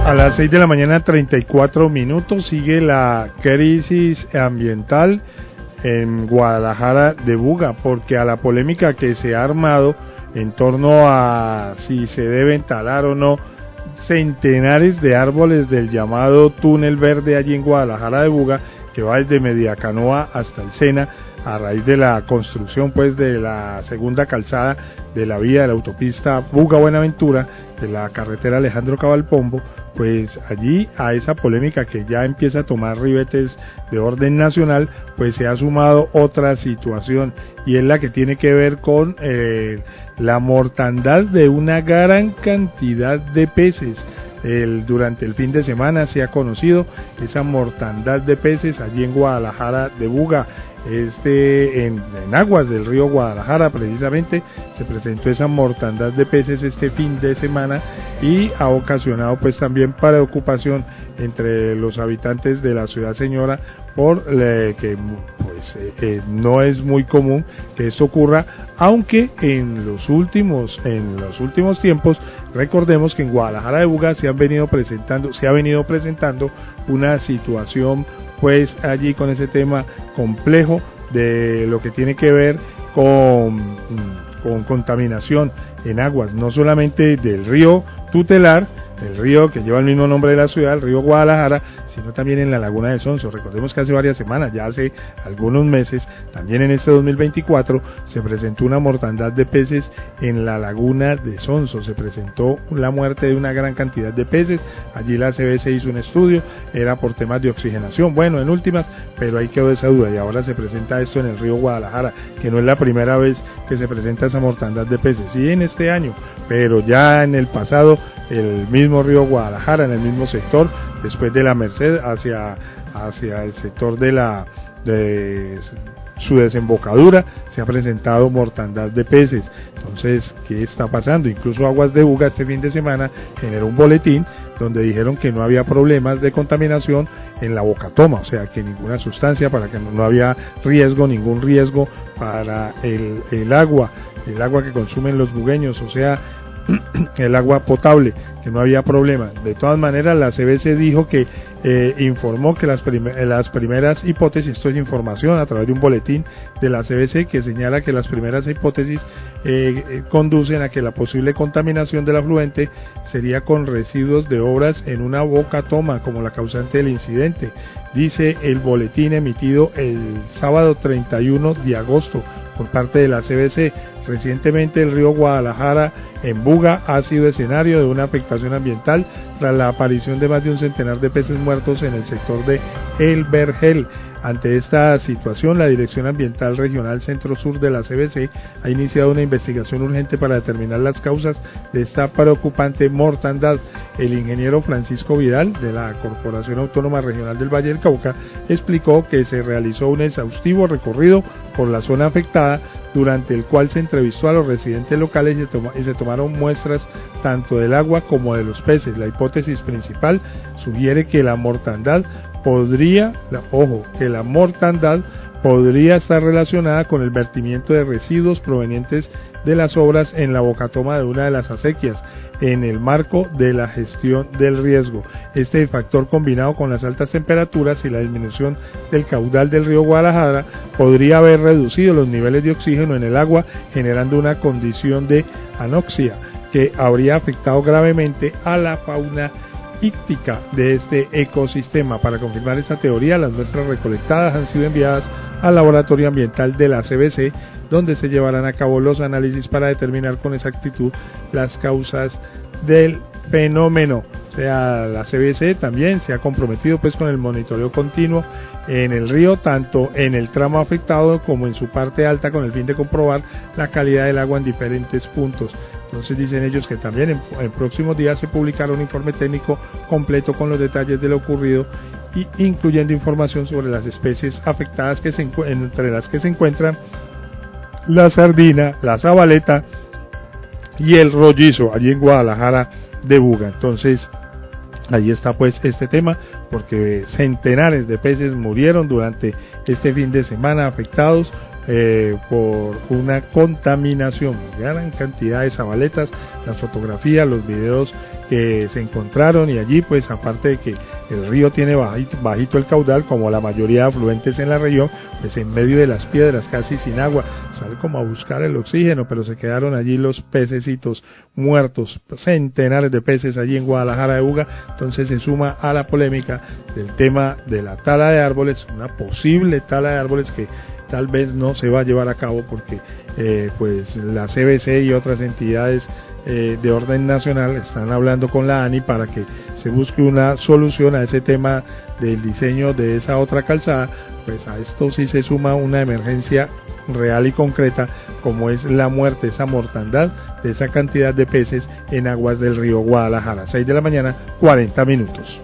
A las 6 de la mañana, 34 minutos, sigue la crisis ambiental en Guadalajara de Buga, porque a la polémica que se ha armado en torno a si se deben talar o no centenares de árboles del llamado túnel verde allí en Guadalajara de Buga, que va desde Mediacanoa hasta el Sena, a raíz de la construcción pues de la segunda calzada de la vía de la autopista Buga-Buenaventura, de la carretera Alejandro Cabalpombo. Pues allí, a esa polémica que ya empieza a tomar ribetes de orden nacional, pues se ha sumado otra situación, y es la que tiene que ver con la mortandad de una gran cantidad de peces. Durante el fin de semana se ha conocido esa mortandad de peces allí en Guadalajara de Buga. En aguas del río Guadalajara precisamente se presentó esa mortandad de peces este fin de semana, y ha ocasionado pues también preocupación entre los habitantes de la ciudad señora, por que pues no es muy común que esto ocurra, aunque en los últimos tiempos recordemos que en Guadalajara de Buga se ha venido presentando una situación pues allí con ese tema complejo de lo que tiene que ver con contaminación en aguas, no solamente del río tutelar, el río que lleva el mismo nombre de la ciudad, el río Guadalajara, sino también en la laguna de Sonso. Recordemos que hace varias semanas, ya hace algunos meses, también en este 2024, se presentó una mortandad de peces en la laguna de Sonso. Se presentó la muerte de una gran cantidad de peces. Allí la CBC hizo un estudio, era por temas de oxigenación. Bueno, en últimas, pero ahí quedó esa duda, y ahora se presenta esto en el río Guadalajara, que no es la primera vez que se presenta esa mortandad de peces, sí en este año, pero ya en el pasado, el mismo río Guadalajara, en el mismo sector, después de la Merced hacia el sector de su desembocadura, se ha presentado mortandad de peces. Entonces, ¿qué está pasando? Incluso Aguas de Buga este fin de semana generó un boletín donde dijeron que no había problemas de contaminación en la Bocatoma, o sea que ninguna sustancia, para que no había ningún riesgo para el agua que consumen los bugueños, o sea, el agua potable, que no había problema. De todas maneras, la CBC dijo que informó que las primeras hipótesis, esto es información a través de un boletín de la CBC que señala que las primeras hipótesis conducen a que la posible contaminación del afluente sería con residuos de obras en una Bocatoma como la causante del incidente, dice el boletín emitido el sábado 31 de agosto por parte de la CBC. Recientemente el río Guadalajara en Buga ha sido escenario de una afectación ambiental tras la aparición de más de un centenar de peces muertos en el sector de El Vergel. Ante esta situación, la Dirección Ambiental Regional Centro-Sur de la CBC ha iniciado una investigación urgente para determinar las causas de esta preocupante mortandad. El ingeniero Francisco Vidal, de la Corporación Autónoma Regional del Valle del Cauca, explicó que se realizó un exhaustivo recorrido por la zona afectada, durante el cual se entrevistó a los residentes locales y se tomaron muestras tanto del agua como de los peces. La hipótesis principal sugiere que la mortandad podría estar relacionada con el vertimiento de residuos provenientes de las obras en la Bocatoma de una de las acequias, en el marco de la gestión del riesgo. Este factor, combinado con las altas temperaturas y la disminución del caudal del río Guadalajara, podría haber reducido los niveles de oxígeno en el agua, generando una condición de anoxia que habría afectado gravemente a la fauna íctica de este ecosistema. Para confirmar esta teoría, las muestras recolectadas han sido enviadas al laboratorio ambiental de la CBC, donde se llevarán a cabo los análisis para determinar con exactitud las causas del fenómeno. O sea, la CBC también se ha comprometido pues con el monitoreo continuo en el río, tanto en el tramo afectado como en su parte alta, con el fin de comprobar la calidad del agua en diferentes puntos. Entonces dicen ellos que también en próximos días se publicará un informe técnico completo con los detalles de lo ocurrido, y incluyendo información sobre las especies afectadas, entre las que se encuentran la sardina, la zabaleta y el rollizo, allí en Guadalajara de Buga. Entonces ahí está pues este tema, porque centenares de peces murieron durante este fin de semana afectados por una contaminación, gran cantidad de zabaletas, las fotografías, los videos que se encontraron, y allí pues aparte de que el río tiene bajito el caudal, como la mayoría de afluentes en la región, pues en medio de las piedras, casi sin agua, sale como a buscar el oxígeno, pero se quedaron allí los pececitos muertos, centenares de peces allí en Guadalajara de Buga. Entonces se suma a la polémica del tema de la tala de árboles, una posible tala de árboles que tal vez no se va a llevar a cabo porque pues la CBC y otras entidades de orden nacional están hablando con la ANI para que se busque una solución a ese tema del diseño de esa otra calzada. Pues a esto sí se suma una emergencia real y concreta, como es la muerte, esa mortandad de esa cantidad de peces en aguas del río Guadalajara. 6 de la mañana, 40 minutos.